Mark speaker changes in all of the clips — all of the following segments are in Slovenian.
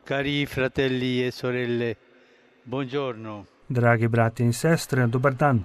Speaker 1: Cari fratelli e sorelle, buongiorno.
Speaker 2: Dragi brati in sestre, dobar dan.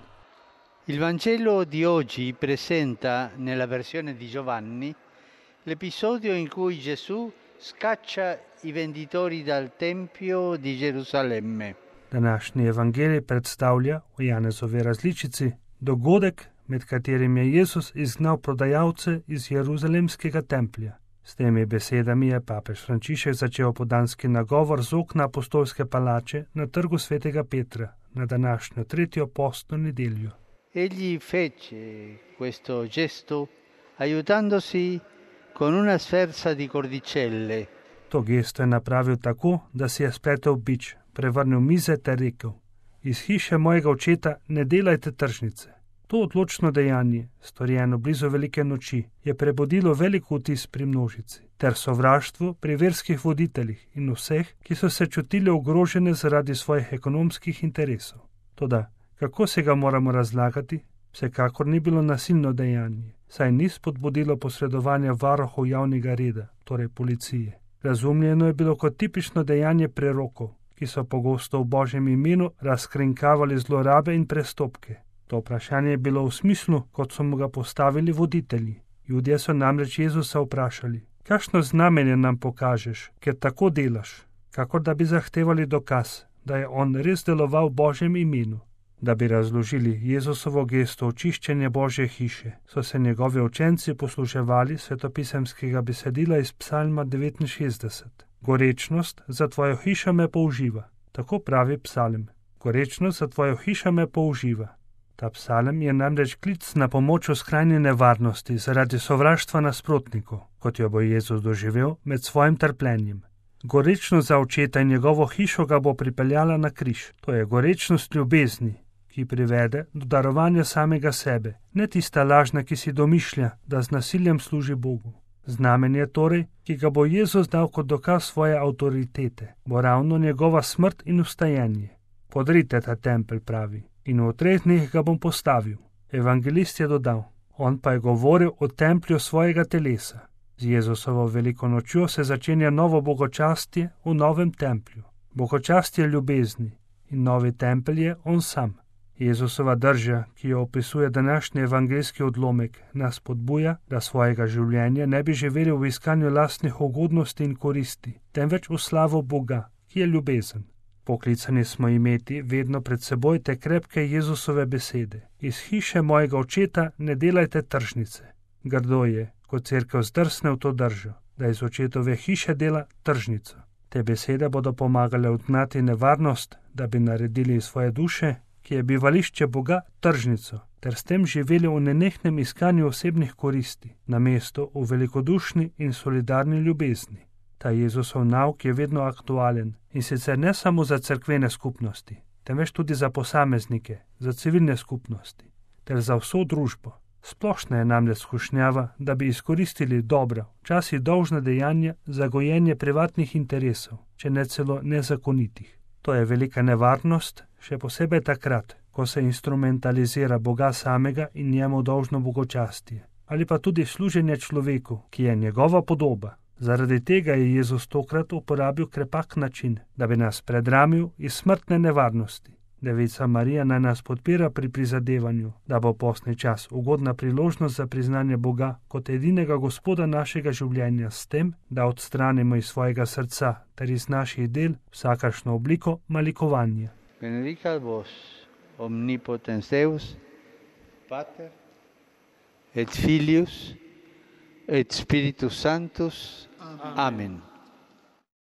Speaker 1: Il Vangelo di oggi presenta, nella versione di Giovanni, l'episodio in cui Gesù scaccia i venditori dal Tempio di Gerusalemme.
Speaker 2: Današnji evangelij predstavlja v Janezovi različici dogodek, med katerim je Jezus izgnal prodajalce iz Jeruzalemskega templja. S temi besedami je papež Frančišek začel podanski nagovor z okna apostolske palače na trgu svetega Petra na današnjo tretjo postno nedeljo.
Speaker 1: Egli fece questo gesto aiutandosi con una sferza di cordicelle.
Speaker 2: To gesto je napravil tako, da si je spletel bič, prevrnil mize ter rekel: Iz hiše mojega očeta ne delajte tržnice. To odločno dejanje, storjeno blizu velike noči, je prebudilo velik vtis pri množici, ter sovraštvo pri verskih voditeljih in vseh, ki so se čutili ogrožene zaradi svojih ekonomskih interesov. Toda, kako se ga moramo razlagati? Vsekakor ni bilo nasilno dejanje, saj ni spodbudilo posredovanja varuhov javnega reda, torej policije. Razumljeno je bilo kot tipično dejanje prerokov, ki so pogosto v Božjem imenu razkrinkavali zlorabe in prestopke. To vprašanje je bilo v smislu, kot so mu ga postavili voditelji. Judje so namreč Jezusa vprašali: kakšno znamenje nam pokažeš, ker tako delaš? Kakor da bi zahtevali dokaz, da je on res deloval v Božjem imenu. Da bi razložili Jezusovo gesto očiščenja Božje hiše, so se njegovi učenci posluževali svetopisemskega besedila iz psalma 69. Gorečnost za tvojo hišo me použiva. Tako pravi psalm. Gorečnost za tvojo hišo me použiva. Ta psalm je namreč klic na pomoč v skrajni nevarnosti zaradi sovraštva nasprotnikov, kot jo bo Jezus doživel med svojim trpljenjem. Gorečnost za očeta in njegovo hišo ga bo pripeljala na križ. To je gorečnost ljubezni, ki privede do darovanja samega sebe, ne tista lažna, ki si domišlja, da z nasiljem služi Bogu. Znamenje torej, ki ga bo Jezus dal kot dokaz svoje avtoritete, bo ravno njegova smrt in vstajenje. Podrite ta tempelj, pravi, in v 3 dneh ga bom postavil. Evangelist je dodal: on pa je govoril o templju svojega telesa. Z Jezusovo veliko nočjo se začenja novo bogočastje v novem templju. Bogočastje ljubezni in novi tempelj je on sam. Jezusova drža, ki jo opisuje današnji evangeljski odlomek, nas spodbuja, da svojega življenja ne bi živeli v iskanju lastnih ugodnosti in koristi, temveč v slavo Boga, ki je ljubezen. Poklicani smo imeti vedno pred seboj te krepke Jezusove besede: iz hiše mojega očeta ne delajte tržnice. Grdo je, ko cerkev zdrsne v to držo, da iz očetove hiše dela tržnico. Te besede bodo pomagale odgnati nevarnost, da bi naredili iz svoje duše, ki je bivališče Boga, tržnico, ter s tem živeli v nenehnem iskanju osebnih koristi, namesto v velikodušni in solidarni ljubezni. Ta Jezusov nauk je vedno aktualen in sicer ne samo za cerkvene skupnosti, temveč tudi za posameznike, za civilne skupnosti, ter za vso družbo. Splošna je namreč skušnjava, da bi izkoristili dobra, včasih dolžna dejanja za gojenje privatnih interesov, če ne celo nezakonitih. To je velika nevarnost, še posebej takrat, ko se instrumentalizira Boga samega in njemu dolžno bogočastje, ali pa tudi služenje človeku, ki je njegova podoba. Zaradi tega je Jezus tokrat uporabil krepak način, da bi nas predramil iz smrtne nevarnosti. Devica Marija naj nas podpira pri prizadevanju, da bo postni čas ugodna priložnost za priznanje Boga kot edinega Gospoda našega življenja s tem, da odstranimo iz svojega srca ter iz naših del vsakršno obliko malikovanja.
Speaker 1: Benedicat vos, omnipotens Deus, Pater, et Filius, et Spiritus Sanctus. Amen.